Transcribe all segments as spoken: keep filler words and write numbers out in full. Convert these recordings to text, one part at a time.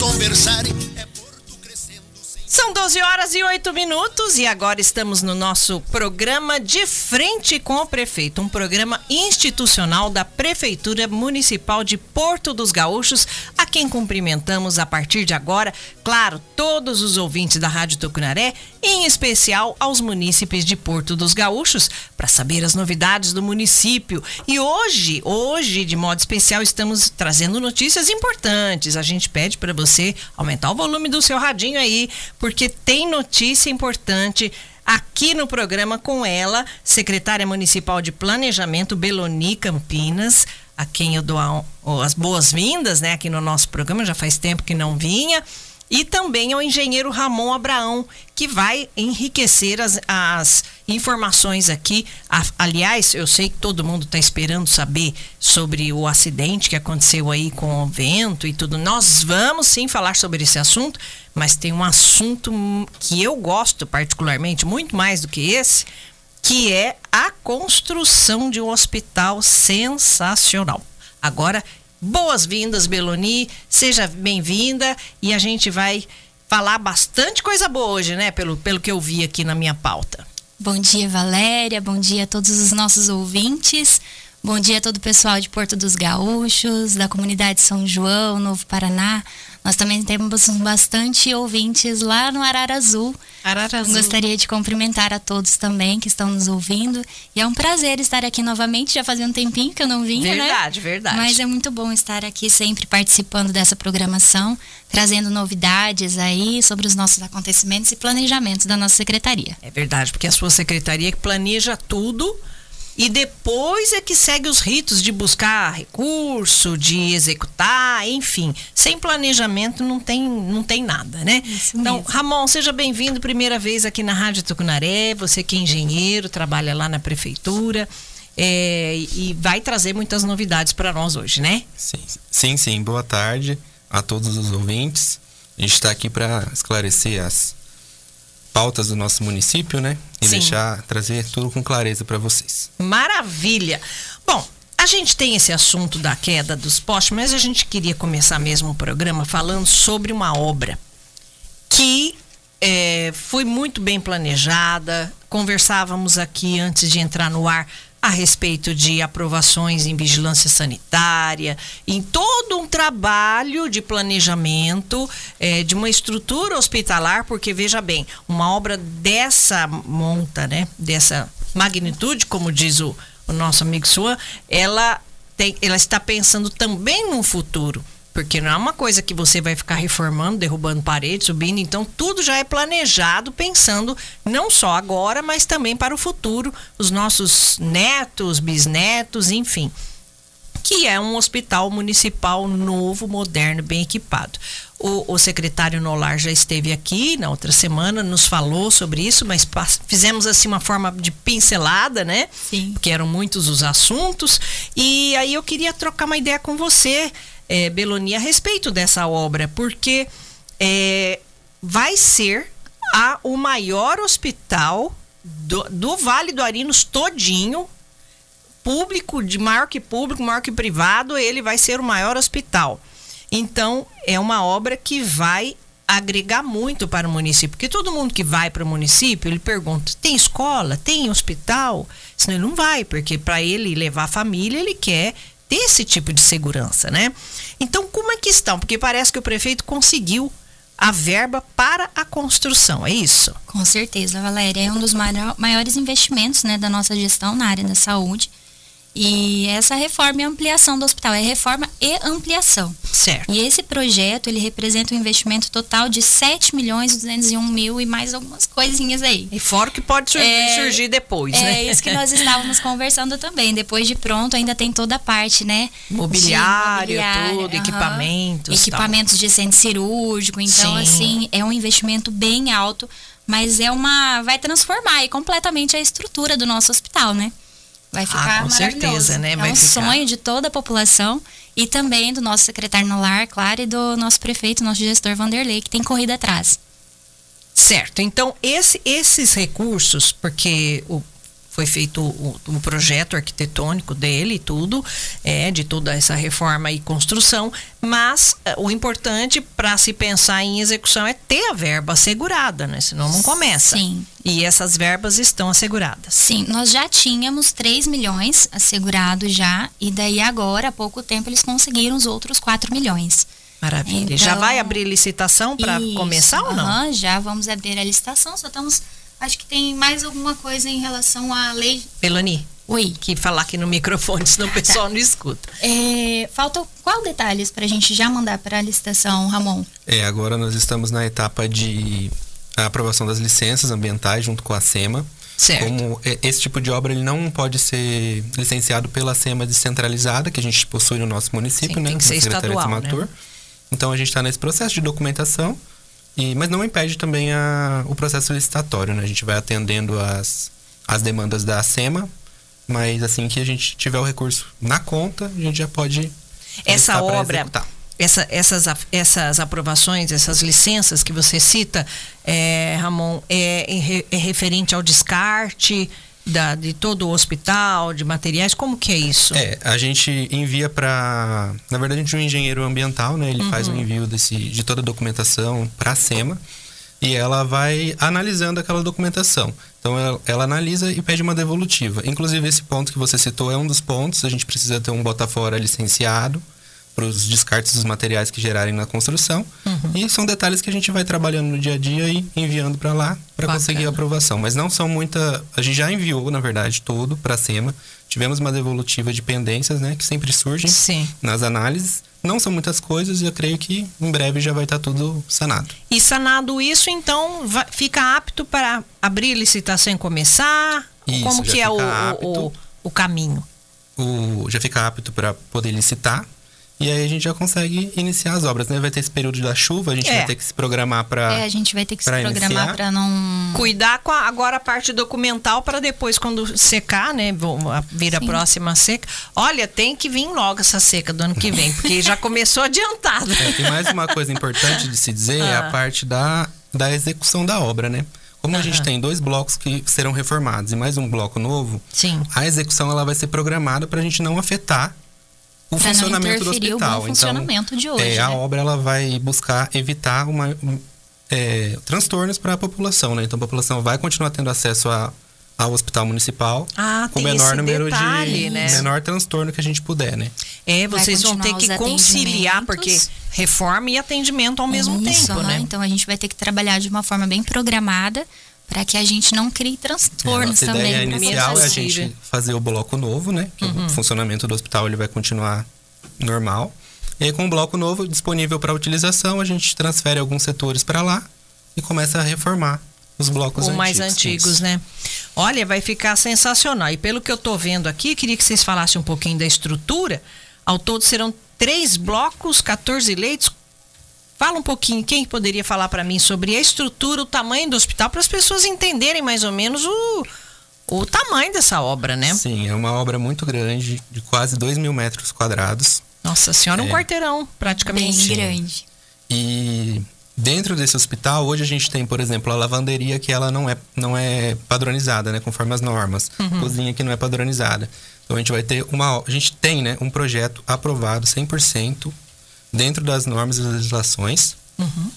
conversarem. É Porto crescendo sem... São doze horas e oito minutos e agora estamos no nosso programa De Frente com o Prefeito, um programa institucional da Prefeitura Municipal de Porto dos Gaúchos, a quem cumprimentamos a partir de agora, claro, todos os ouvintes da Rádio Tucunaré, em especial aos munícipes de Porto dos Gaúchos, para saber as novidades do município. E hoje, hoje, de modo especial, estamos trazendo notícias importantes. A gente pede para você aumentar o volume do seu radinho aí, porque tem notícia importante aqui no programa com ela, secretária municipal de Planejamento, Beloni Campinas, a quem eu dou a, as boas-vindas, né, aqui no nosso programa, já faz tempo que não vinha. E também ao engenheiro Ramon Abraão, que vai enriquecer as, as informações aqui. A, aliás, eu sei que todo mundo está esperando saber sobre o acidente que aconteceu aí com o vento e tudo. Nós vamos sim falar sobre esse assunto, mas tem um assunto que eu gosto particularmente, muito mais do que esse, que é a construção de um hospital sensacional. Agora, boas-vindas, Beloni, seja bem-vinda e a gente vai falar bastante coisa boa hoje, né? Pelo, pelo que eu vi aqui na minha pauta. Bom dia, Valéria, bom dia a todos os nossos ouvintes, bom dia a todo o pessoal de Porto dos Gaúchos, da comunidade São João, Novo Paraná. Nós também temos bastante ouvintes lá no Arara Azul. Arara Azul. Gostaria de cumprimentar a todos também que estão nos ouvindo. E é um prazer estar aqui novamente. Já fazia um tempinho que eu não vinha, verdade, né? Verdade, verdade. Mas é muito bom estar aqui sempre participando dessa programação, trazendo novidades aí sobre os nossos acontecimentos e planejamentos da nossa secretaria. É verdade, porque a sua secretaria que planeja tudo e depois é que segue os ritos de buscar recurso, de executar, enfim. Sem planejamento não tem, não tem nada, né? Isso então, mesmo. Ramon, seja bem-vindo primeira vez aqui na Rádio Tucunaré. Você que é engenheiro, trabalha lá na prefeitura é, e vai trazer muitas novidades para nós hoje, né? Sim, sim, sim. Boa tarde a todos os ouvintes. A gente está aqui para esclarecer as pautas do nosso município, né? E Sim. deixar, trazer tudo com clareza para vocês. Maravilha! Bom, a gente tem esse assunto da queda dos postes, mas a gente queria começar mesmo o programa falando sobre uma obra que é, foi muito bem planejada. Conversávamos aqui antes de entrar no ar a respeito de aprovações em vigilância sanitária, em todo um trabalho de planejamento é, de uma estrutura hospitalar, porque veja bem, uma obra dessa monta, né, dessa magnitude, como diz o, o nosso amigo Suan, ela, tem, ela está pensando também no futuro. Porque não é uma coisa que você vai ficar reformando, derrubando paredes, subindo. Então, tudo já é planejado, pensando não só agora, mas também para o futuro. Os nossos netos, bisnetos, enfim. Que é um hospital municipal novo, moderno, bem equipado. O, o secretário Nolar já esteve aqui na outra semana, nos falou sobre isso, mas fizemos assim uma forma de pincelada, né? Sim. Porque eram muitos os assuntos. E aí eu queria trocar uma ideia com você, É, Beloni, a respeito dessa obra, porque é, vai ser a, o maior hospital do, do Vale do Arinos todinho, público, de maior que público, maior que privado, ele vai ser o maior hospital. Então, é uma obra que vai agregar muito para o município, porque todo mundo que vai para o município, ele pergunta, tem escola, tem hospital? Senão ele não vai, porque para ele levar a família, ele quer ter esse tipo de segurança, né? Então, como é que estão? Porque parece que o prefeito conseguiu a verba para a construção, é isso? Com certeza, Valéria. É um dos maiores investimentos, né, da nossa gestão na área da saúde. E essa reforma e ampliação do hospital, é reforma e ampliação. Certo. E esse projeto, ele representa um investimento total de sete milhões duzentos e um mil e mais algumas coisinhas aí. E fora o que pode surgir, é, surgir depois, é né? É isso que nós estávamos conversando também. Depois de pronto, ainda tem toda a parte, né? Mobiliário, mobiliário tudo, uhum, equipamentos. Equipamentos tal. De centro cirúrgico. Então, Sim. assim, é um investimento bem alto, mas é uma. Vai transformar aí completamente a estrutura do nosso hospital, né? Vai ficar ah, com maravilhoso. certeza, né? Vai é um ficar... sonho de toda a população e também do nosso secretário Nolar, claro, e do nosso prefeito, nosso gestor Vanderlei, que tem corrido atrás. Certo. Então, esse, esses recursos, porque o, foi feito o, o projeto arquitetônico dele e tudo, é, de toda essa reforma e construção, mas é, o importante para se pensar em execução é ter a verba assegurada, né? Senão não começa. Sim. E essas verbas estão asseguradas. Sim, nós já tínhamos três milhões assegurados já, e daí agora, há pouco tempo, eles conseguiram os outros quatro milhões. Maravilha. Então, já vai abrir licitação para começar ou não? Aham, já vamos abrir a licitação, só estamos... Acho que tem mais alguma coisa em relação à lei... Melanie, Oi. que falar aqui no microfone, senão o pessoal Tá. não escuta. É, falta qual detalhes para a gente já mandar para a licitação, Ramon? É, agora nós estamos na etapa de aprovação das licenças ambientais junto com a SEMA. Certo. Como esse tipo de obra ele não pode ser licenciado pela SEMA descentralizada, que a gente possui no nosso município, Sim, né? tem que ser na Secretaria de estadual, Sematur. né? Então a gente está nesse processo de documentação, e, mas não impede também a, o processo licitatório, né? A gente vai atendendo as, as demandas da SEMA, mas assim que a gente tiver o recurso na conta, a gente já pode... Essa listar pra obra, executar. essa, essas, essas aprovações, essas licenças que você cita, é, Ramon, é, é referente ao descarte da, de todo o hospital, de materiais? Como que é isso? É, a gente envia para, na verdade, de um engenheiro ambiental, né? Ele uhum. faz o envio desse, de toda a documentação para a SEMA, e ela vai analisando aquela documentação. Então, ela, ela analisa e pede uma devolutiva. Inclusive, esse ponto que você citou é um dos pontos. A gente precisa ter um bota-fora licenciado para os descartes dos materiais que gerarem na construção. Uhum. E são detalhes que a gente vai trabalhando no dia a dia e enviando para lá para conseguir a aprovação. Mas não são muita... A gente já enviou, na verdade, tudo para a SEMA. Tivemos uma devolutiva de pendências, né? Que sempre surgem Sim. nas análises. Não são muitas coisas e eu creio que em breve já vai estar tudo sanado. E sanado isso, então, vai, fica apto para abrir licitação e começar? Isso, Como que é o, o, o caminho? O, já fica apto para poder licitar. E aí a gente já consegue iniciar as obras, né? Vai ter esse período da chuva, a gente É. vai ter que se programar para... É, a gente vai ter que se pra programar iniciar. para não... Cuidar com a, agora a parte documental para depois, quando secar, né? vou- a- Vir a Sim. próxima seca. Olha, tem que vir logo essa seca do ano que vem, porque já começou adiantado. É, e mais uma coisa importante de se dizer é Ah. a parte da, da execução da obra, né? Como a gente Aham. tem dois blocos que serão reformados e mais um bloco novo, Sim. a execução ela vai ser programada para a gente não afetar o Pra não funcionamento do interferir o hospital. bom funcionamento de hoje, é, a né? obra ela vai buscar evitar uma, um, é, transtornos para a população, né? Então a população vai continuar tendo acesso a, ao hospital municipal Ah, com o tem menor esse número detalhe, de né? menor transtorno que a gente puder, né? É, Vai vocês vão ter continuar que os conciliar, porque atendimentos. reforma e atendimento ao mesmo Isso, tempo, aham. né? Então a gente vai ter que trabalhar de uma forma bem programada para que a gente não crie É, transtornos nossa também. ideia pra inicial é a pessoas. gente fazer o bloco novo, né? Que Uhum. o funcionamento do hospital ele vai continuar normal. E aí, com o bloco novo disponível para utilização, a gente transfere alguns setores para lá e começa a reformar os blocos Ou antigos. mais antigos, Isso. né? Olha, vai ficar sensacional. E pelo que eu tô vendo aqui, queria que vocês falassem um pouquinho da estrutura. Ao todo serão três blocos, quatorze leitos. Fala um pouquinho, quem poderia falar para mim sobre a estrutura, o tamanho do hospital, para as pessoas entenderem mais ou menos o, o tamanho dessa obra, né? Sim, é uma obra muito grande, de quase dois mil metros quadrados. Nossa senhora, um É. quarteirão, Bem praticamente. grande. E dentro desse hospital, hoje a gente tem, por exemplo, a lavanderia que ela não é, não é padronizada, né? Conforme as normas. Uhum. Cozinha que não é padronizada. Então a gente vai ter uma... A gente tem, né? Um projeto aprovado cem por cento dentro das normas e das legislações. Uhum.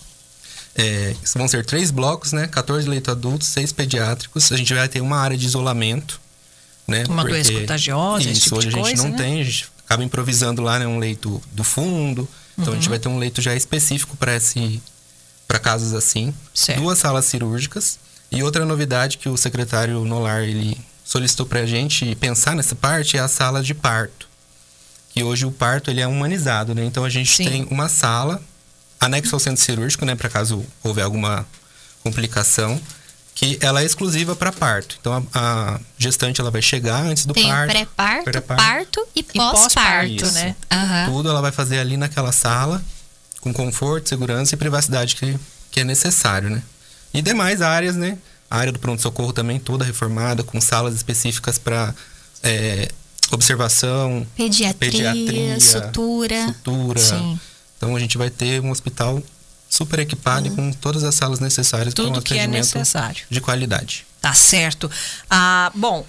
É, vão ser três blocos, né? quatorze leitos adultos, seis pediátricos. A gente vai ter uma área de isolamento, né? Uma Porque- doença contagiosa, esse Isso, tipo hoje de a gente coisa, não né? tem, a gente acaba improvisando lá, né? Um leito do fundo. Então a gente vai ter um leito já específico para esse para casos assim. Certo. Duas salas cirúrgicas. E outra novidade que o secretário Nolar ele solicitou para a gente pensar nessa parte é a sala de parto. Que hoje o parto ele é humanizado, né? Então a gente Sim. tem uma sala anexo ao centro cirúrgico, né? Para caso houver alguma complicação, que ela é exclusiva para parto. Então a, a gestante ela vai chegar antes do Tem o parto. pré-parto, pré-parto. parto e pós-parto, pós-parto. né? Aham. Tudo ela vai fazer ali naquela sala, com conforto, segurança e privacidade que, que é necessário, né? E demais áreas, né? A área do pronto-socorro também toda reformada, com salas específicas para é, observação, Pediatria, pediatria, sutura. sutura. Sim. Então a gente vai ter um hospital super equipado e com todas as salas necessárias para um Tudo que é atendimento necessário. de qualidade. Tá certo. Ah, bom,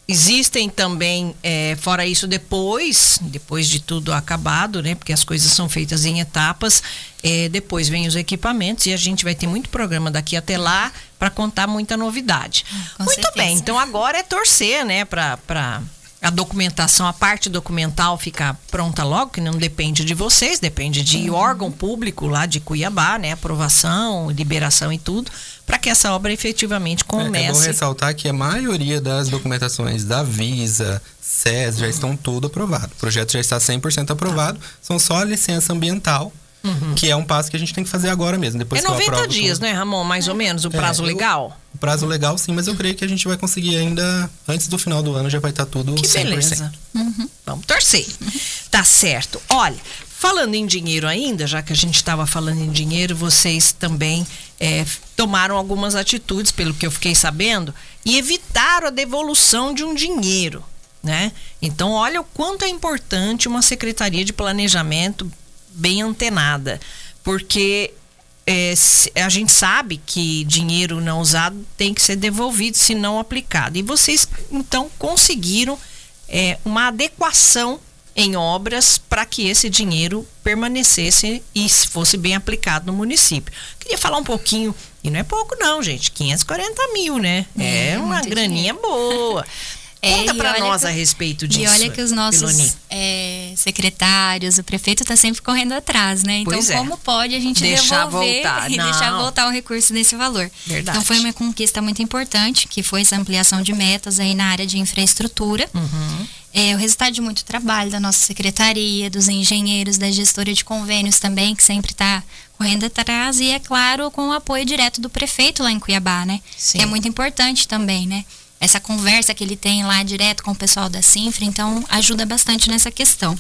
Existem também, é, fora isso, depois, depois de tudo acabado, né? Porque as coisas são feitas em etapas, é, depois vem os equipamentos e a gente vai ter muito programa daqui até lá para contar muita novidade. Com muito certeza. bem, então agora é torcer, né? Para para a documentação, a parte documental ficar pronta logo, que não depende de vocês, depende de Uhum. órgão público lá de Cuiabá, né? Aprovação, liberação e tudo, para que essa obra efetivamente comece. É, é bom ressaltar que a maioria das documentações da Visa, S E S, já estão tudo aprovado. O projeto já está cem por cento aprovado, são só a licença ambiental, uhum. que é um passo que a gente tem que fazer agora mesmo. Depois É que eu noventa aprovo dias, tudo. né, Ramon? Mais ou menos, o prazo É, eu- legal? O prazo legal, sim, mas eu creio que a gente vai conseguir ainda, antes do final do ano, já vai estar tudo Que cem por cento. beleza. Vamos torcer. Tá certo. Olha, falando em dinheiro ainda, já que a gente estava falando em dinheiro, vocês também é, tomaram algumas atitudes, pelo que eu fiquei sabendo, e evitaram a devolução de um dinheiro, né? Então, olha o quanto é importante uma secretaria de planejamento bem antenada, porque é, se- a gente sabe que dinheiro não usado tem que ser devolvido se não aplicado. E vocês, então, conseguiram é, uma adequação em obras para que esse dinheiro permanecesse e fosse bem aplicado no município. Queria falar um pouquinho, e não é pouco não, gente, quinhentos e quarenta mil, né? É, É, uma muito graninha boa. É, Conta e para olha nós que- a respeito disso. E olha que os nossos Piloni. é, secretários, o prefeito está sempre correndo atrás, né? Então, Pois é. como pode a gente Deixar devolver voltar? e Não. deixar voltar o recurso desse valor? Verdade. Então, foi uma conquista muito importante, que foi essa ampliação de metas aí na área de infraestrutura. Uhum. É o resultado de muito trabalho da nossa secretaria, dos engenheiros, da gestora de convênios também, que sempre está correndo atrás, e é claro, com o apoio direto do prefeito lá em Cuiabá, né? Sim. Que é muito importante também, né? Essa conversa que ele tem lá direto com o pessoal da Sinfra, então ajuda bastante nessa questão.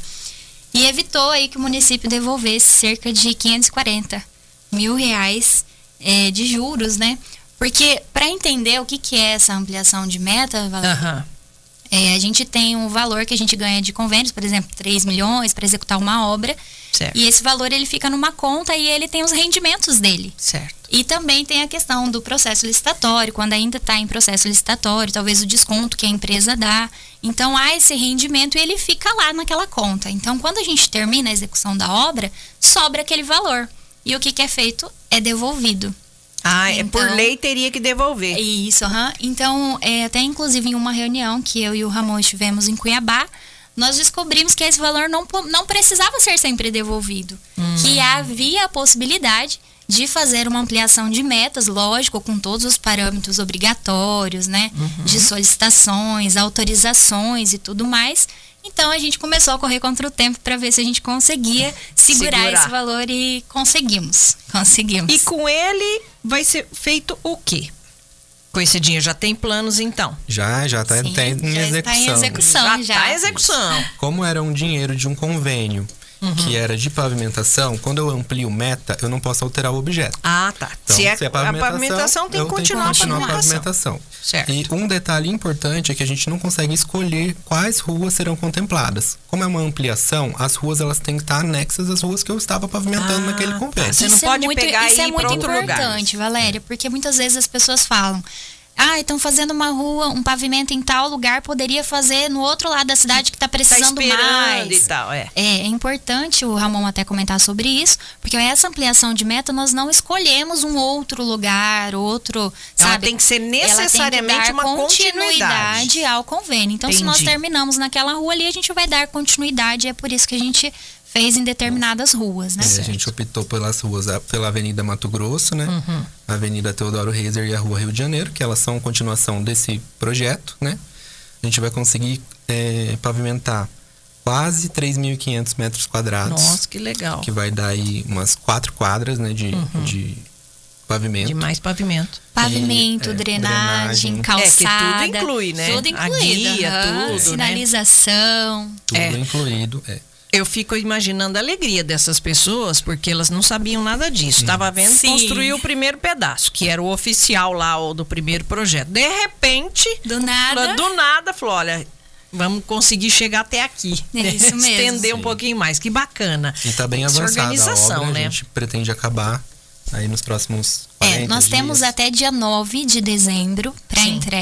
E evitou aí que o município devolvesse cerca de quinhentos e quarenta mil reais é, de juros, né? Porque para entender o que, que é essa ampliação de meta, Valéria, Aham. é, a gente tem um valor que a gente ganha de convênios, por exemplo, três milhões para executar uma obra. Certo. E esse valor ele fica numa conta e ele tem os rendimentos dele. Certo. E também tem a questão do processo licitatório, quando ainda está em processo licitatório, talvez o desconto que a empresa dá. Então há esse rendimento e ele fica lá naquela conta. Então quando a gente termina a execução da obra, sobra aquele valor. E o que, que é feito é devolvido. Ah, é por Então- lei teria que devolver. Isso, aham. Então, é, até inclusive em uma reunião que eu e o Ramon estivemos em Cuiabá, nós descobrimos que esse valor não, po- não precisava ser sempre devolvido. Que havia a possibilidade de fazer uma ampliação de metas, lógico, com todos os parâmetros obrigatórios, né? De solicitações, autorizações e tudo mais. Então a gente começou a correr contra o tempo para ver se a gente conseguia segurar, Segurar. esse valor e conseguimos. Conseguimos. E com ele vai ser feito o quê? Com esse dinheiro já tem planos então? Já, já está Sim, em já execução. está em execução. já já. tá em execução. Como era um dinheiro de um convênio que era de pavimentação, quando eu amplio meta, eu não posso alterar o objeto. Ah, tá. Então, se é, se é a pavimentação tem eu que continuar a continuar a pavimentação. pavimentação. Certo. E um detalhe importante é que a gente não consegue escolher quais ruas serão contempladas. Como é uma ampliação, as ruas elas têm que estar anexas às ruas que eu estava pavimentando Ah, naquele tá. convênio. Você não Isso pode é muito, pegar isso e é ir pra muito outro lugar. importante, Valéria, porque muitas vezes as pessoas falam: ah, estão fazendo uma rua, um pavimento em tal lugar, poderia fazer no outro lado da cidade que está Tá precisando esperando mais. e tal, é. É, é importante o Ramon até comentar sobre isso, porque essa ampliação de meta nós não escolhemos um outro lugar, outro, Ela sabe? tem que ser Ela tem que necessariamente dar uma continuidade. ao convênio. Então, se nós Entendi. terminamos naquela rua ali, a gente vai dar continuidade. É por isso que a gente fez em determinadas ruas, né? É, a gente optou pelas ruas, a- pela Avenida Mato Grosso, né? Uhum. A Avenida Teodoro Reiser e a Rua Rio de Janeiro, que elas são continuação desse projeto, né? A gente vai conseguir é, pavimentar quase três mil e quinhentos metros quadrados, Nossa, que legal. que vai dar aí umas quatro quadras, né, de, de pavimento. De mais pavimento. Pavimento, E, é, drenagem, drenagem. calçada. É, que tudo inclui, né? Tudo A incluído. guia, aham, tudo, né? Sinalização. Tudo É. incluído, é. Eu fico imaginando a alegria dessas pessoas, porque elas não sabiam nada disso. Tava vendo Sim. construir o primeiro pedaço, que era o oficial lá, o do primeiro projeto. De repente, Do nada. do nada, falou, olha, vamos conseguir chegar até aqui. É isso mesmo. Estender um Sim. pouquinho mais. Que bacana. E tá bem Essa avançada a organização, obra, né? a gente pretende acabar aí nos próximos É, quarenta nós dias. temos até dia nove de dezembro para Sim. entrega.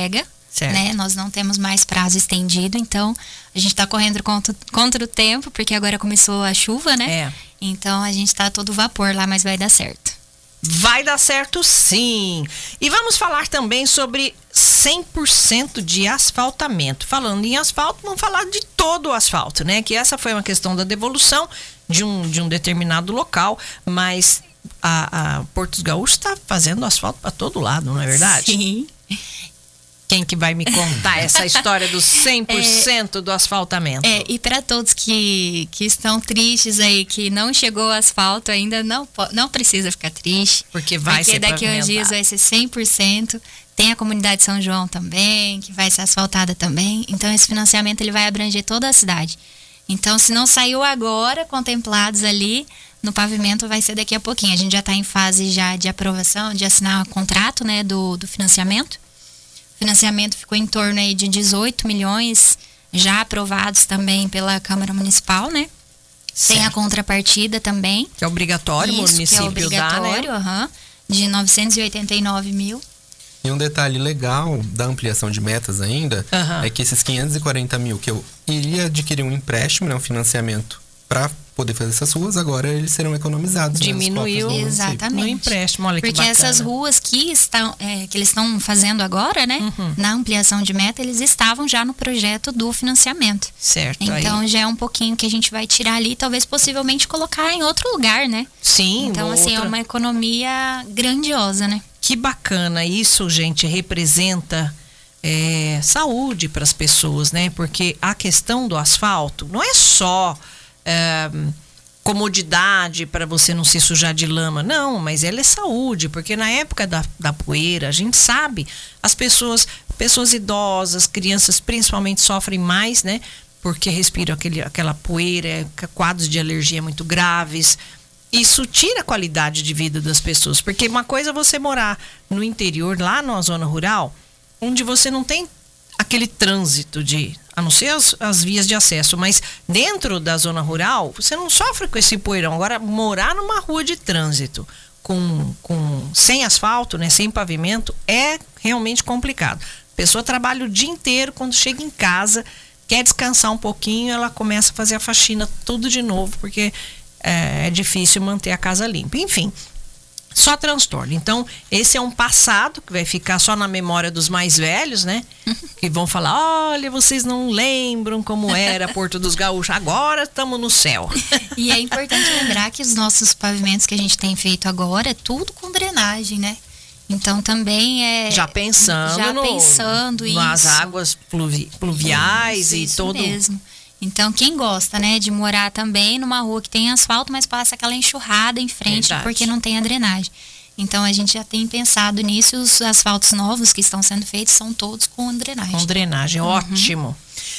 Certo. né? Nós não temos mais prazo estendido, então a gente está correndo contra, contra o tempo, porque agora começou a chuva, né? É. Então a gente está a todo vapor lá, mas vai dar certo. Vai dar certo sim. E vamos falar também sobre cem por cento de asfaltamento. Falando em asfalto, vamos falar de todo o asfalto, né? Que essa foi uma questão da devolução de um, de um determinado local, mas a, a Porto dos Gaúchos está fazendo asfalto para todo lado, não é verdade? Sim. Quem que vai me contar essa história dos cem por cento é, do asfaltamento? É, e para todos que, que estão tristes aí, que não chegou o asfalto ainda, não, não precisa ficar triste. Porque vai porque ser daqui a uns dias vai ser cem por cento. Tem a comunidade São João também, que vai ser asfaltada também. Então esse financiamento ele vai abranger toda a cidade. Então se não saiu agora, contemplados ali no pavimento, vai ser daqui a pouquinho. A gente já está em fase já de aprovação, de assinar o contrato, né, do, do financiamento. O financiamento ficou em torno aí de dezoito milhões, já aprovados também pela Câmara Municipal, né? Certo. Tem a contrapartida também. Que é obrigatório, Isso, o município que é obrigatório, dá, né? uhum, de novecentos e oitenta e nove mil. E um detalhe legal da ampliação de metas ainda, Uhum. é que esses quinhentos e quarenta mil que eu iria adquirir um empréstimo, né, um financiamento para poder fazer essas ruas, agora eles serão economizados. Diminuiu. Nas cotas do município. Exatamente. No empréstimo, olha que Porque bacana. essas ruas que estão, é, que eles estão fazendo agora, né? Uhum. Na ampliação de meta, eles estavam já no projeto do financiamento. Certo. Então aí. já é um pouquinho que a gente vai tirar ali, talvez possivelmente colocar em outro lugar, né? Sim, Então, assim, outra... é uma economia grandiosa, né? Que bacana. Isso, gente, representa é, saúde para as pessoas, né? Porque a questão do asfalto não é só é, comodidade para você não se sujar de lama, não, mas ela é saúde, porque na época da, da poeira, a gente sabe, as pessoas, pessoas idosas, crianças principalmente sofrem mais, né? Porque respiram aquele, aquela poeira, quadros de alergia muito graves. Isso tira a qualidade de vida das pessoas, porque uma coisa é você morar no interior, lá na zona rural, onde você não tem aquele trânsito de, a não ser as, as vias de acesso, mas dentro da zona rural, você não sofre com esse poeirão. Agora, morar numa rua de trânsito com, com, sem asfalto, né, sem pavimento, é realmente complicado. A pessoa trabalha o dia inteiro, quando chega em casa, quer descansar um pouquinho, ela começa a fazer a faxina tudo de novo, porque é, é difícil manter a casa limpa. Enfim, só transtorno. Então, esse é um passado que vai ficar só na memória dos mais velhos, né? Que vão falar, olha, vocês não lembram como era Porto dos Gaúchos, agora estamos no céu. E é importante lembrar que os nossos pavimentos que a gente tem feito agora é tudo com drenagem, né? Então também é... Já pensando, já no, pensando nas isso. águas pluvi, pluviais Isso, e isso todo... mesmo. Então, quem gosta, né, de morar também numa rua que tem asfalto, mas passa aquela enxurrada em frente, Verdade. porque não tem a drenagem. Então, a gente já tem pensado nisso, os asfaltos novos que estão sendo feitos são todos com drenagem. Com drenagem, ótimo.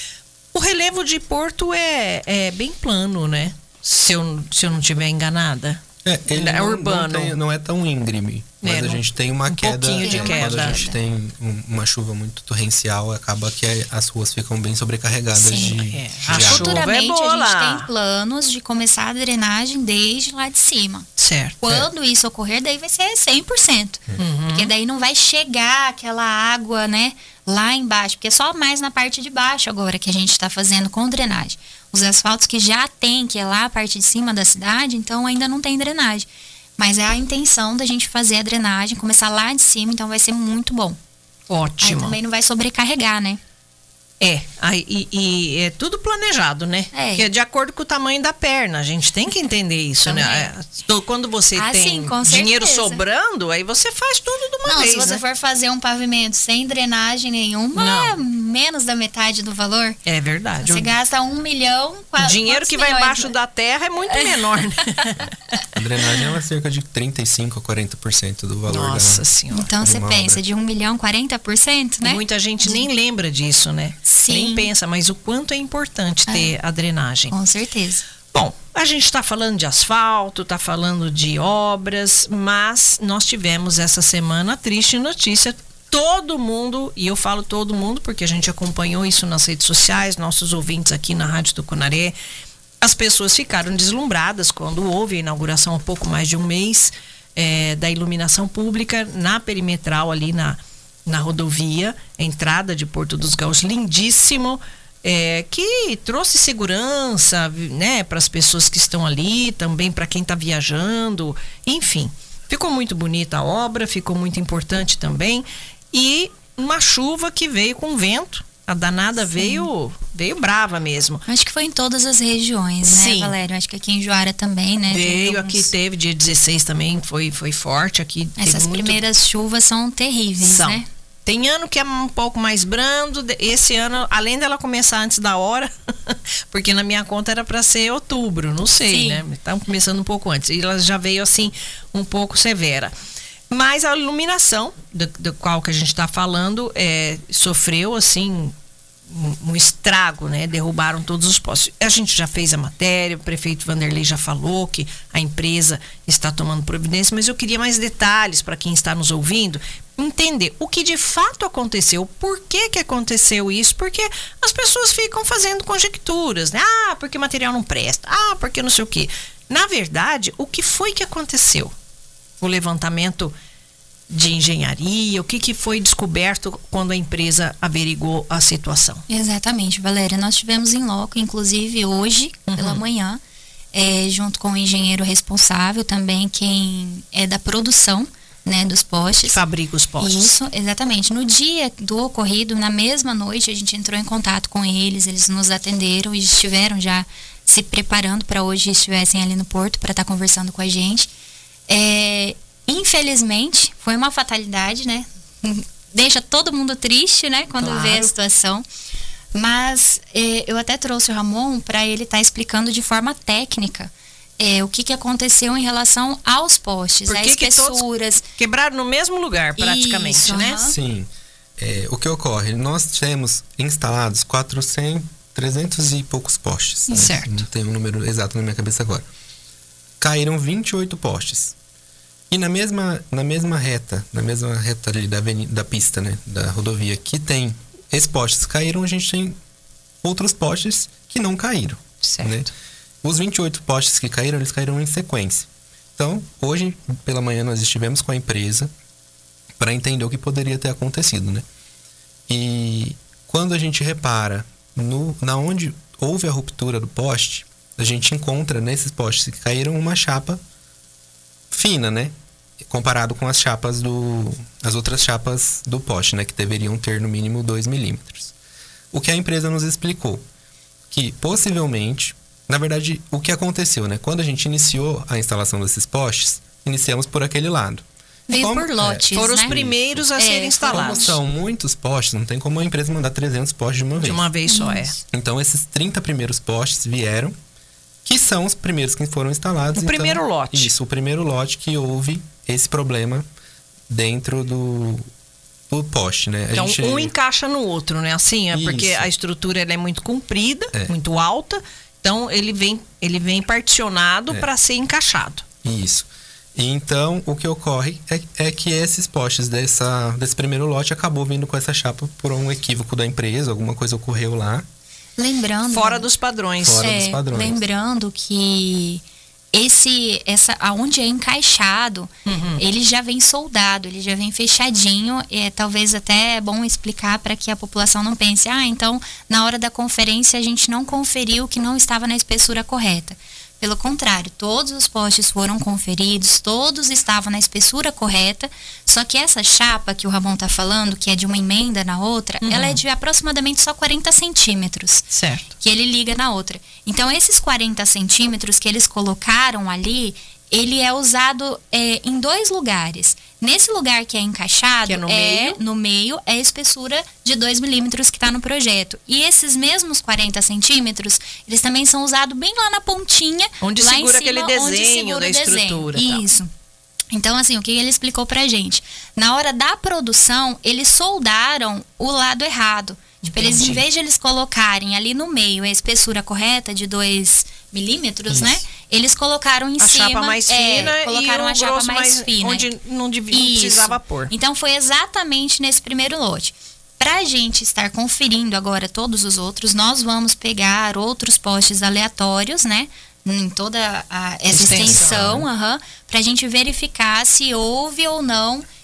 O relevo de Porto é, é bem plano, né? Se eu, se eu não estiver enganada. É, ele É não, urbano. Não, tem- não é tão íngreme, mas É, a não- gente tem uma um queda. pouquinho de quando queda. a gente tem um- uma chuva muito torrencial, acaba que as ruas ficam bem sobrecarregadas Sim. de, É, de a água. chuva Futuramente, é boa a gente lá. tem planos de começar a drenagem desde lá de cima. Certo. Quando isso ocorrer, daí vai ser cem por cento. Uhum. Porque daí não vai chegar aquela água, né, lá embaixo. Porque é só mais na parte de baixo agora que a gente está fazendo com drenagem. Os asfaltos que já tem, que é lá a parte de cima da cidade, então ainda não tem drenagem. Mas é a intenção da gente fazer a drenagem, começar lá de cima, então vai ser muito bom. Aí Ótimo. também não vai sobrecarregar, né? É, aí, e, e é tudo planejado, né? É. Que é de acordo com o tamanho da perna. A gente tem que entender isso, Também. né? É, tô- Quando você Ah, tem sim, com dinheiro certeza. sobrando, aí você faz tudo de uma Não, vez, se você né? for fazer um pavimento sem drenagem nenhuma, Não. é menos da metade do valor. É verdade. Você O, gasta um milhão... o qua- dinheiro quantos que vai milhões, embaixo né? da terra é muito menor, né? A drenagem ela é cerca de trinta e cinco a quarenta por cento do valor Nossa da, senhora. Então de você uma pensa, obra. de um milhão, quarenta por cento, né? Muita gente nem lembra disso, né? Sim. Nem pensa, mas o quanto é importante ter a drenagem. Com certeza. Bom, a gente está falando de asfalto, está falando de obras, mas nós tivemos essa semana a triste notícia. Todo mundo, e eu falo todo mundo porque a gente acompanhou isso nas redes sociais, nossos ouvintes aqui na Rádio Tucunaré, as pessoas ficaram deslumbradas quando houve a inauguração há pouco mais de um mês eh, da iluminação pública na perimetral ali na, na rodovia, entrada de Porto dos Gaúchos, lindíssimo, é, que trouxe segurança, né, para as pessoas que estão ali, também para quem está viajando, enfim. Ficou muito bonita a obra, ficou muito importante também. E uma chuva que veio com vento. A danada veio, veio brava mesmo. Acho que foi em todas as regiões, né, Sim. Valério? Acho que aqui em Juara também, né? Veio, alguns... aqui teve, dia dezesseis também, foi, foi forte. Aqui Essas muito... primeiras chuvas são terríveis, são. né? Tem ano que é um pouco mais brando. Esse ano, além dela começar antes da hora, porque na minha conta era para ser outubro, não sei, Sim. né? Estamos começando um pouco antes. E ela já veio assim, um pouco severa. Mas a iluminação, do, do qual que a gente está falando, é, sofreu assim um, um estrago, né? Derrubaram todos os postes. A gente já fez a matéria, o prefeito Vanderlei já falou que a empresa está tomando providência, mas eu queria mais detalhes para quem está nos ouvindo, entender o que de fato aconteceu, por que que aconteceu isso, porque as pessoas ficam fazendo conjecturas, né? Ah, porque o material não presta, ah, porque não sei o quê. Na verdade, o que foi que aconteceu? O levantamento de engenharia, o que, que foi descoberto quando a empresa averigou a situação? Exatamente, Valéria. Nós tivemos em loco, inclusive hoje, uhum. pela manhã, é, junto com o engenheiro responsável, também quem é da produção, né, dos postes. Que fabrica os postes. Isso, exatamente. No dia do ocorrido, na mesma noite, a gente entrou em contato com eles, eles nos atenderam e estiveram já se preparando para hoje estivessem ali no porto para estar conversando com a gente. É, infelizmente, foi uma fatalidade, né? Deixa todo mundo triste, né? Quando claro. vê a situação. Mas é, eu até trouxe o Ramon para ele estar tá explicando de forma técnica é, o que, que aconteceu em relação aos postes, Por que as espessuras. Que quebraram no mesmo lugar, praticamente, Isso, né? Uhum. Sim. É, o que ocorre? Nós temos instalados quatrocentos, trezentos e poucos postes. Né? Certo. Não tenho um número exato na minha cabeça agora. Caíram vinte e oito postes. E na mesma, na mesma reta, na mesma reta ali da, avenida, da pista, né, da rodovia, que tem esses postes caíram, a gente tem outros postes que não caíram. Certo. Né? Os vinte e oito postes que caíram, eles caíram em sequência. Então, hoje pela manhã nós estivemos com a empresa para entender o que poderia ter acontecido, né? E quando a gente repara no, na onde houve a ruptura do poste, a gente encontra nesses postes que caíram uma chapa fina, né? Comparado com as chapas do... as outras chapas do poste, né? Que deveriam ter no mínimo dois milímetros. O que a empresa nos explicou? Que possivelmente... Na verdade, o que aconteceu, né? Quando a gente iniciou a instalação desses postes, iniciamos por aquele lado. Veio Como, por lotes, é, foram né? os primeiros a É, serem instalados. Como são muitos postes, não tem como a empresa mandar trezentos postes de uma vez. De uma vez só, é. Então, esses trinta primeiros postes vieram, que são os primeiros que foram instalados. O então, primeiro lote. Isso, o primeiro lote que houve esse problema dentro do, do poste, né? A Então, gente... um encaixa no outro, né? Assim, é porque Isso. a estrutura ela é muito comprida, É. muito alta. Então, ele vem, ele vem particionado É. para ser encaixado. Isso. E então, o que ocorre é, é que esses postes dessa, desse primeiro lote acabou vindo com essa chapa por um equívoco da empresa, alguma coisa ocorreu lá. Lembrando... Fora dos padrões. Fora é, dos padrões. Lembrando que esse, essa, aonde é encaixado, Uhum. ele já vem soldado, ele já vem fechadinho. É, talvez até é bom explicar para que a população não pense, ah, então na hora da conferência a gente não conferiu que não estava na espessura correta. Pelo contrário, todos os postes foram conferidos, todos estavam na espessura correta, só que essa chapa que o Ramon está falando, que é de uma emenda na outra, Uhum. ela é de aproximadamente só quarenta centímetros. Certo. Que ele liga na outra. Então, esses quarenta centímetros que eles colocaram ali, ele é usado é, em dois lugares. Nesse lugar que é encaixado, Que é no é, meio. no meio, é a espessura de dois milímetros que está no projeto. E esses mesmos quarenta centímetros, eles também são usados bem lá na pontinha. Onde lá segura em cima, aquele onde desenho segura da o desenho. estrutura, tá. Isso. Então, assim, o que ele explicou pra gente? Na hora da produção, eles soldaram o lado errado. Tipo, eles, em Entendi. vez de eles colocarem ali no meio a espessura correta de dois milímetros, Isso. né? Eles colocaram em A cima... chapa mais é, fina colocaram e o a chapa grosso mais, mais fina. onde não, devia, não Isso. precisava pôr. Então, foi exatamente nesse primeiro lote. Pra gente estar conferindo agora todos os outros, nós vamos pegar outros postes aleatórios, né? Em toda a, essa Extensão. extensão, aham, pra gente verificar se houve ou não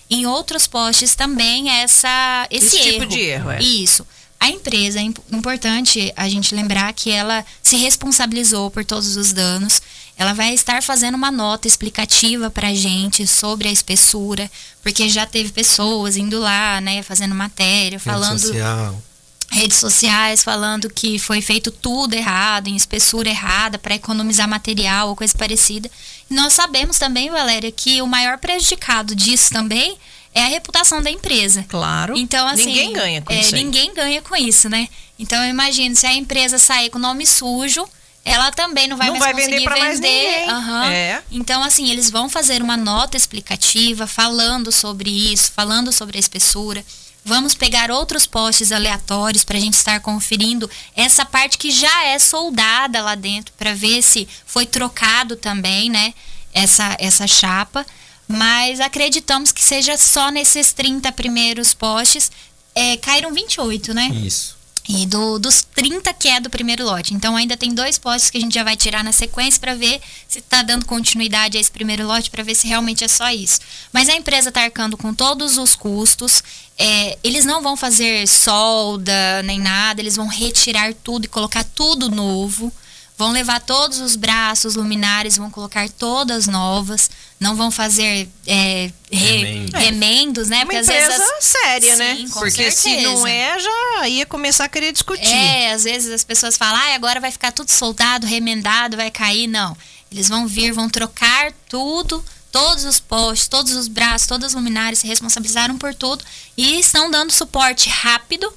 em outros postes também essa, esse, Esse erro. tipo de erro, é. Isso. A empresa, é imp- importante a gente lembrar que ela se responsabilizou por todos os danos. Ela vai estar fazendo uma nota explicativa pra gente sobre a espessura, porque já teve pessoas indo lá, né, fazendo matéria, falando... Rede social. redes sociais falando que foi feito tudo errado, em espessura errada, para economizar material ou coisa parecida. E nós sabemos também, Valéria, que o maior prejudicado disso também é a reputação da empresa. Claro. Então, assim, ninguém ganha com é, isso aí. Ninguém ganha com isso, né? Então, eu imagino, se a empresa sair com nome sujo, ela também não vai Não mais vai vender conseguir pra mais vender. ninguém. Aham. É. Então, assim, eles vão fazer uma nota explicativa falando sobre isso, falando sobre a espessura. Vamos pegar outros postes aleatórios para a gente estar conferindo essa parte que já é soldada lá dentro, para ver se foi trocado também, né? Essa, essa chapa. Mas acreditamos que seja só nesses trinta primeiros postes. É, caíram vinte e oito, né? Isso. E do, dos trinta que é do primeiro lote. Então ainda tem dois postes que a gente já vai tirar na sequência para ver se está dando continuidade a esse primeiro lote, para ver se realmente é só isso. Mas a empresa está arcando com todos os custos. É, eles não vão fazer solda nem nada, eles vão retirar tudo e colocar tudo novo. Vão levar todos os braços, luminares, vão colocar todas novas. Não vão fazer é, re, Remendo. remendos, né? Uma Porque às empresa vezes as- séria, Sim, né? com Porque se certeza. não é, já ia começar a querer discutir. É, às vezes as pessoas falam, ah, agora vai ficar tudo soldado, remendado, vai cair. Não. Eles vão vir, vão trocar tudo, todos os postes, todos os braços, todas as luminárias se responsabilizaram por tudo e estão dando suporte rápido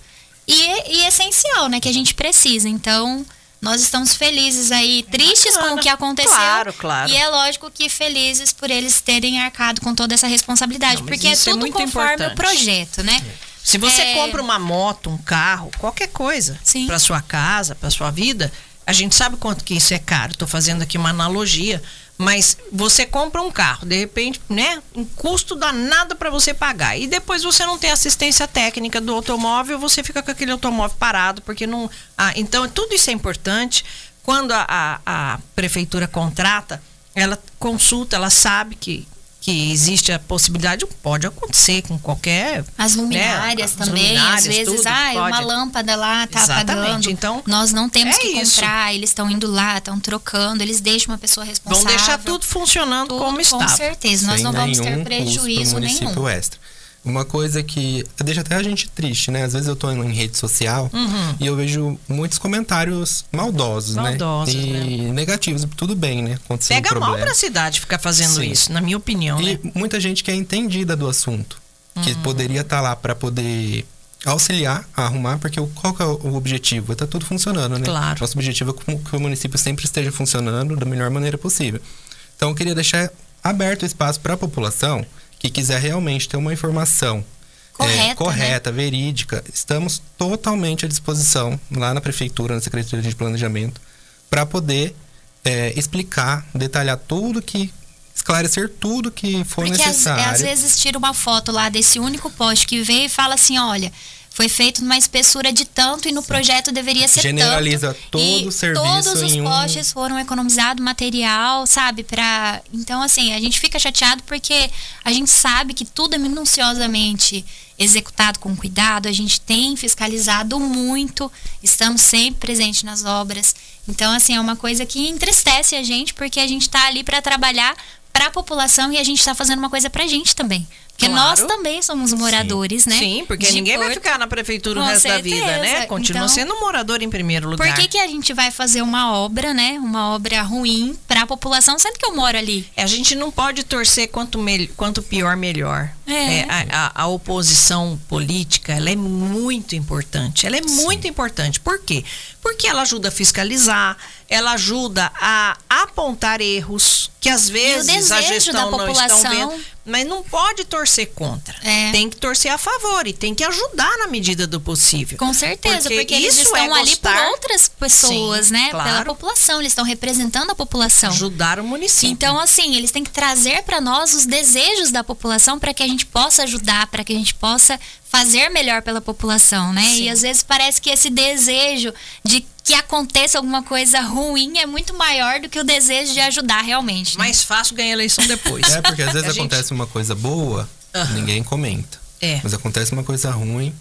e, e essencial, né? Que a gente precisa. Então, nós estamos felizes aí, tristes com o que aconteceu. Claro, claro. E é lógico que felizes por eles terem arcado com toda essa responsabilidade. Não, mas porque é isso é tudo muito conforme importante. o projeto, né? Se você É. compra uma moto, um carro, qualquer coisa, Sim. para sua casa, para sua vida, a gente sabe quanto que isso é caro. Estou fazendo aqui uma analogia, mas você compra um carro, de repente, né, um custo danado para você pagar. E depois você não tem assistência técnica do automóvel, você fica com aquele automóvel parado, porque não. Ah, então, tudo isso é importante. Quando a, a, a prefeitura contrata, ela consulta, ela sabe que, que existe a possibilidade, pode acontecer com qualquer. As luminárias né, as também, luminárias, às vezes, tudo, ah, pode. uma lâmpada lá tá Exatamente, apagando. então, nós não temos é que isso. comprar, eles estão indo lá, estão trocando, eles deixam uma pessoa Vão responsável. deixar tudo funcionando Tudo, como com estava. certeza, nós Sem não vamos ter nenhum custo prejuízo pro município nenhum. extra. Uma coisa que deixa até a gente triste, né? Às vezes eu tô em rede social Uhum. e eu vejo muitos comentários maldosos, Maldosos, né? E negativos. Tudo bem, né? Aconteceu um Pega mal problema. pra cidade ficar fazendo Sim. isso, na minha opinião, E né? muita gente que é entendida do assunto, que Uhum. poderia estar lá para poder auxiliar a arrumar, porque o, qual que é o objetivo? Tá tudo funcionando, né? Claro. Nosso objetivo é que o- que o município sempre esteja funcionando da melhor maneira possível. Então, eu queria deixar aberto o espaço para a população que quiser realmente ter uma informação Correta, é, correta, verídica. Estamos totalmente à disposição lá na prefeitura, na Secretaria de Planejamento, para poder é, explicar, detalhar tudo que esclarecer tudo que for Porque às, necessário. às vezes tira uma foto lá desse único poste que veio e fala assim, olha, foi feito numa espessura de tanto e no projeto deveria ser Generaliza tanto. todo e o serviço todos os em um- postes foram economizados material, sabe? Pra... Então, assim, a gente fica chateado porque a gente sabe que tudo é minuciosamente executado com cuidado, a gente tem fiscalizado muito, estamos sempre presentes nas obras. Então, assim, é uma coisa que entristece a gente, porque a gente está ali para trabalhar para a população e a gente está fazendo uma coisa para a gente também. Porque Claro. nós também somos moradores, né? Sim, porque De ninguém vai Porto. ficar na prefeitura o Com resto da certeza. vida, né? Continua Então, sendo morador em primeiro lugar. Por que, que a gente vai fazer uma obra, né? Uma obra ruim para a população, sendo que eu moro ali? É, a gente não pode torcer quanto, mel- quanto pior, melhor. É. É, a, a- a oposição política, ela é muito importante. Ela é muito importante. Por quê? Porque ela ajuda a fiscalizar, ela ajuda a apontar erros que às vezes a desejo gestão da não estão população. vendo. Mas não pode torcer contra. É. Tem que torcer a favor e tem que ajudar na medida do possível. Com certeza, porque, Porque eles isso estão é ali por gostar- outras pessoas, Sim, né? claro. Pela população, eles estão representando a população. Ajudar o município. Então, assim, eles têm que trazer para nós os desejos da população para que a gente possa ajudar, para que a gente possa fazer melhor pela população, né? Sim. E às vezes parece que esse desejo de que aconteça alguma coisa ruim é muito maior do que o desejo de ajudar realmente. Né? Mais fácil ganhar eleição depois. É, porque às vezes A gente- acontece uma coisa boa Uhum. Ninguém comenta. É. Mas acontece uma coisa ruim,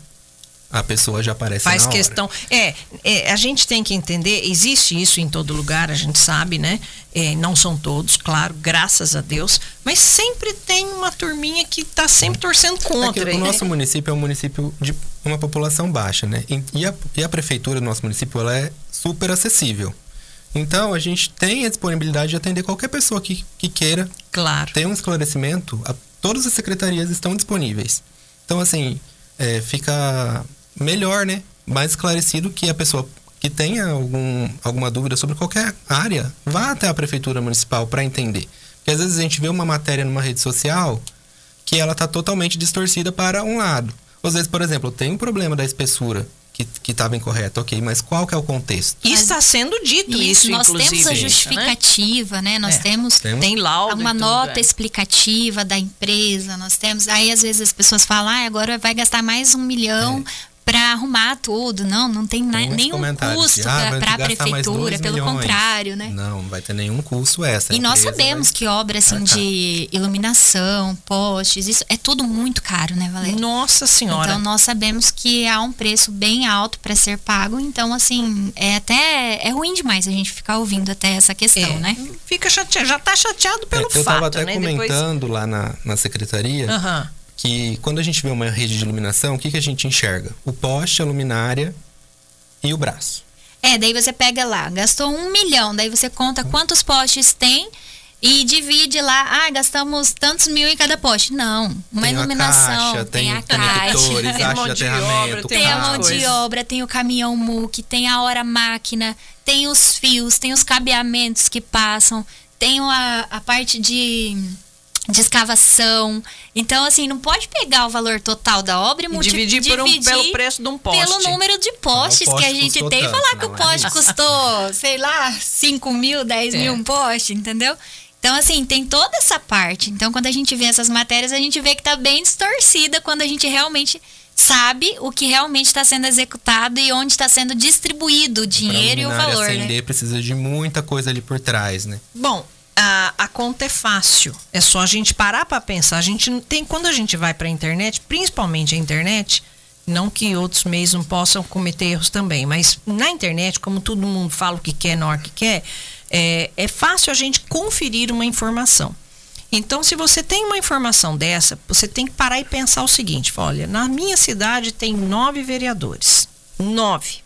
a pessoa já aparece Faz na hora. questão. É, é, a gente tem que entender, existe isso em todo lugar, a gente sabe, né? É, não são todos, claro, graças a Deus, mas sempre tem uma turminha que tá sempre torcendo É que contra. o nosso município é um município de uma população baixa, né? E a, e a prefeitura do nosso município, ela é super acessível. Então, a gente tem a disponibilidade de atender qualquer pessoa que, que queira Claro. ter um esclarecimento. A, todas as secretarias estão disponíveis. Então, assim, é, fica melhor, né? Mais esclarecido que a pessoa que tenha algum, alguma dúvida sobre qualquer área, vá até a prefeitura municipal para entender. Porque às vezes a gente vê uma matéria numa rede social que ela está totalmente distorcida para um lado. Às vezes, por exemplo, tem um problema da espessura que estava incorreto, ok, mas qual que é o contexto? E está sendo dito isso, Isso, nós inclusive. temos a né? justificativa, né? Nós É. temos Temos. Tem laudo uma e tudo, nota é. explicativa da empresa, nós temos. Aí às vezes as pessoas falam, ah, agora vai gastar mais um milhão para arrumar tudo. Não, não tem, na, Muitos nenhum comentários custo de, ah, vai para a gastar mais prefeitura, dois pelo milhões. contrário, né? Não, não vai ter nenhum custo essa. E nós empresa sabemos vai- que obra assim, arcar. de iluminação, postes, isso é tudo muito caro, né, Valéria? Nossa Senhora. Então nós sabemos que há um preço bem alto para ser pago, então assim, é até é ruim demais a gente ficar ouvindo até essa questão, É, né? Fica chateado, já tá chateado pelo É, eu fato, estava até né? comentando lá na, na secretaria Depois... Aham. que quando a gente vê uma rede de iluminação, o que, que a gente enxerga? O poste, a luminária e o braço. É, daí você pega lá, gastou um milhão, daí você conta quantos postes tem e divide lá, ah, gastamos tantos mil em cada poste. Não, uma Tem a iluminação, caixa, tem, tem a caixa, conectores, Tem haste mão de de aterramento, obra, tem a várias mão de coisas. obra, tem o caminhão M U C, tem a hora máquina, tem os fios, tem os cabeamentos que passam, tem a, a parte de... de escavação. Então, assim, não pode pegar o valor total da obra e, E multi- dividir, por um, dividir pelo preço de um poste. pelo número de postes Ah, o poste que a gente custou tem. E tanto, falar que não o é poste isso. custou, sei lá, cinco mil, dez É. mil um poste, entendeu? Então, assim, tem toda essa parte. Então, quando a gente vê essas matérias, a gente vê que tá bem distorcida quando a gente realmente sabe o que realmente está sendo executado e onde está sendo distribuído o dinheiro e o Pra luminária valor, acender, né? precisa de muita coisa ali por trás, né? Bom, a, a conta é fácil. É só a gente parar para pensar. A gente não tem, quando a gente vai para a internet, principalmente a internet, não que outros meios não possam cometer erros também, mas na internet, como todo mundo fala o que quer na hora que quer, é, é fácil a gente conferir uma informação. Então, se você tem uma informação dessa, você tem que parar e pensar o seguinte: olha, na minha cidade tem nove vereadores. Nove.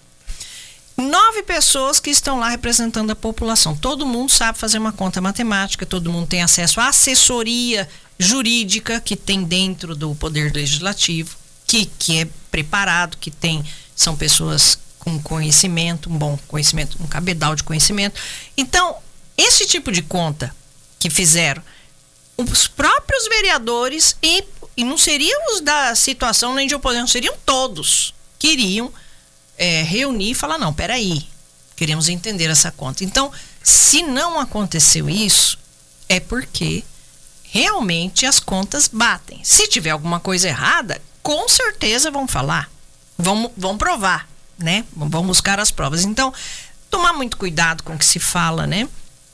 Nove pessoas que estão lá representando a população. Todo mundo sabe fazer uma conta matemática, todo mundo tem acesso à assessoria jurídica que tem dentro do Poder Legislativo, que, que é preparado, que tem, são pessoas com conhecimento, um bom conhecimento, um cabedal de conhecimento. Então, esse tipo de conta que fizeram os próprios vereadores, e, e não seriam os da situação nem de oposição, seriam todos que iriam é, reunir e falar, não, peraí, queremos entender essa conta. Então, se não aconteceu isso, é porque realmente as contas batem. Se tiver alguma coisa errada, com certeza vão falar, vão, vão provar, né? Vão buscar as provas. Então, tomar muito cuidado com o que se fala, né?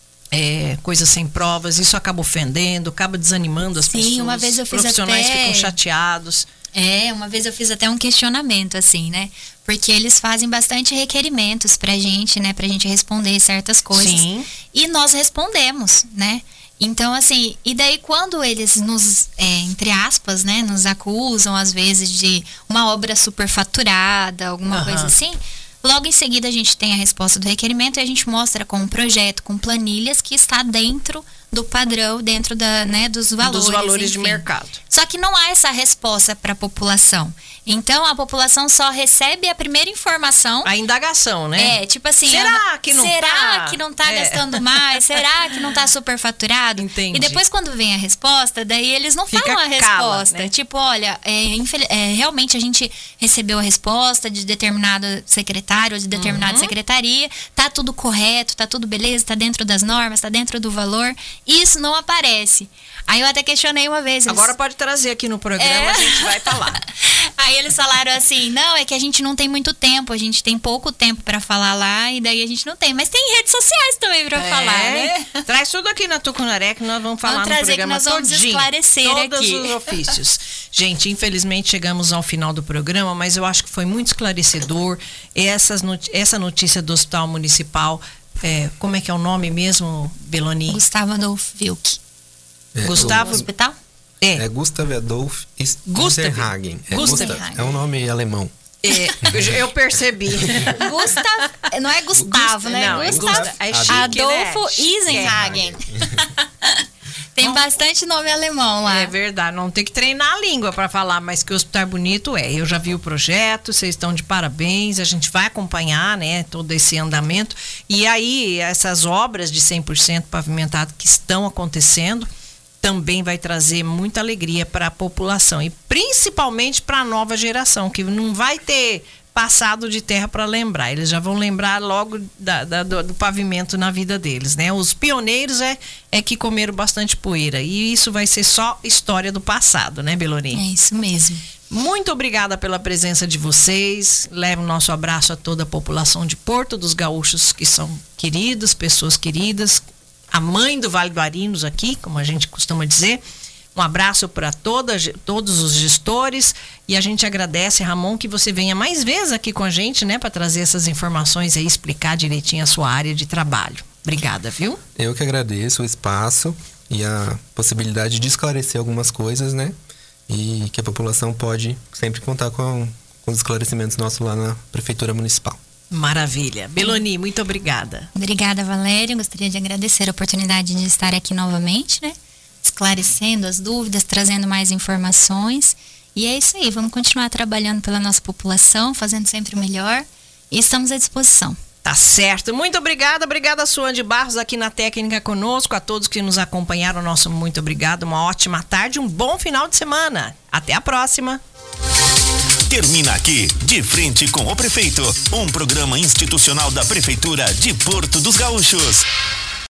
É, coisas sem provas, isso acaba ofendendo, acaba desanimando as Sim, pessoas. uma vez eu fiz profissionais até- ficam chateados. É, uma vez eu fiz até um questionamento, assim, né? Porque eles fazem bastante requerimentos pra gente, né? Pra gente responder certas coisas. Sim. E nós respondemos, né? Então, assim, e daí quando eles nos, é, entre aspas, né? Nos acusam, às vezes, de uma obra superfaturada, alguma Aham. coisa assim... Logo em seguida a gente tem a resposta do requerimento e a gente mostra com um projeto, com planilhas que está dentro do padrão, dentro da, né, dos valores. Dos valores de enfim. mercado. Só que não há essa resposta para a população. Então a população só recebe a primeira informação. A indagação, né? É, tipo assim, Será ah, que não será tá? que não tá É. gastando mais? Será que não tá superfaturado? Entendi. E depois quando vem a resposta, daí eles não Fica falam a cala, resposta. né? Tipo, olha, é, infel- é, realmente a gente recebeu a resposta de determinado secretário ou de determinada Uhum. secretaria, tá tudo correto, tá tudo beleza, tá dentro das normas, tá dentro do valor. Isso não aparece. Aí eu até questionei uma vez. eles- Agora pode trazer aqui no programa, É. a gente vai falar. Aí eles falaram assim, não, é que a gente não tem muito tempo, a gente tem pouco tempo pra falar lá e daí a gente não tem. Mas tem redes sociais também pra É. falar, né? Traz tudo aqui na Tucunaré que nós vamos falar Vamos no trazer programa que nós vamos todinho, esclarecer todos aqui. os ofícios. Gente, infelizmente chegamos ao final do programa, mas eu acho que foi muito esclarecedor essas not- essa notícia do Hospital Municipal. É, como é que é o nome mesmo, Beloni? Gustavo Adolfo Wilk. É, Gustavo- o- Hospital? É, É Gustav Adolf Gustav. Esterhagen. É, Gustav. Gustav. É um nome alemão. é, eu- eu percebi. Gustav, não é Gustavo, né? Não, é Gustav Gustav. É chique, Adolfo né? Eisenhagen. Tem bastante nome alemão lá. É verdade, não tem que treinar a língua para falar, mas que o Hospital Bonito é. Eu já vi o projeto, vocês estão de parabéns, a gente vai acompanhar, né, todo esse andamento. E aí, essas obras de cem por cento pavimentado que estão acontecendo, também vai trazer muita alegria para a população e principalmente para a nova geração, que não vai ter passado de terra para lembrar. Eles já vão lembrar logo da, da, do, do pavimento na vida deles, né? Os pioneiros é, é que comeram bastante poeira e isso vai ser só história do passado, né, Beloni? É isso mesmo. Muito obrigada pela presença de vocês. Leve o nosso abraço a toda a população de Porto dos Gaúchos, que são queridos, pessoas queridas. A mãe do Vale do Arinos aqui, como a gente costuma dizer. Um abraço para todos os gestores e a gente agradece, Ramon, que você venha mais vezes aqui com a gente, né, para trazer essas informações e explicar direitinho a sua área de trabalho. Obrigada, viu? Eu que agradeço o espaço e a possibilidade de esclarecer algumas coisas, né? E que a população pode sempre contar com, com os esclarecimentos nossos lá na Prefeitura Municipal. Maravilha. Beloni, muito obrigada. Obrigada, Valéria. Gostaria de agradecer a oportunidade de estar aqui novamente, né? Esclarecendo as dúvidas, trazendo mais informações. E é isso aí, vamos continuar trabalhando pela nossa população, fazendo sempre o melhor. E estamos à disposição. Tá certo. Muito obrigada. Obrigada, Suane Barros, aqui na técnica conosco. A todos que nos acompanharam, nosso muito obrigado. Uma ótima tarde, um bom final de semana. Até a próxima. Termina aqui, De Frente com o Prefeito, um programa institucional da Prefeitura de Porto dos Gaúchos.